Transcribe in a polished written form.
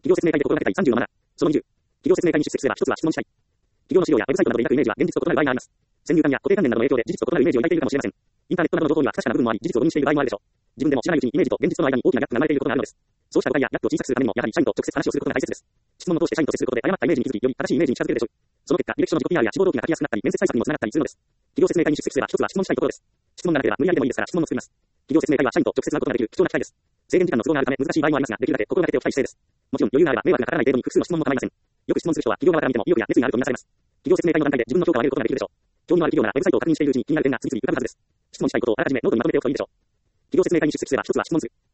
企業説明会で心がけたい37。その20。企業説明会に出席すれば一つは質問したい。企業の資料やウェブサイトなどで抱くイメージは現実と異なる場合があります。先入観や固定観念などの影響で事実と異なるイメージを抱いているかもしれません。インターネットなどの情報には不確かな部分もあり、事実を誤認している場合もあるでしょう。自分でも知らないうちにイメージと現実との間に大きなギャップが生まれていることがあるのです。そうした誤解やギャップを小さくするためにも、やはり社員と直接話をすることが大切です。質問を通して社員と接することで誤ったイメージに気づき、より正しいイメージに近づけるでしょう。その結果、履歴書の自己 PR や志望動機が書きやすくなったり、面接対策にもつながったりするのです。企業説明会に出席すれば一つは質問したいところです。質問がなければ無理やりでもいいですから質問も作ります。企業説明会は社員と直接会うことができる貴重な機会です。制限時間の都合があるため難しい場合もありますが、できるだけ心がけておきたい姿勢です。もちろん余裕があれば迷惑がかからない程度に複数の質問も構いません。よく質問する人は企業側から見ても意欲や熱意があるとみなされます。企業説明会の段階で自分の評価を上げることができるでしょう。興味のある企業ならウェブサイトを確認しているうちに気になる点が次々浮かぶはずです。質問したいことをあらかじめノートにまとめておくといいでしょう。企業説明会に出席すれば一つは質問する。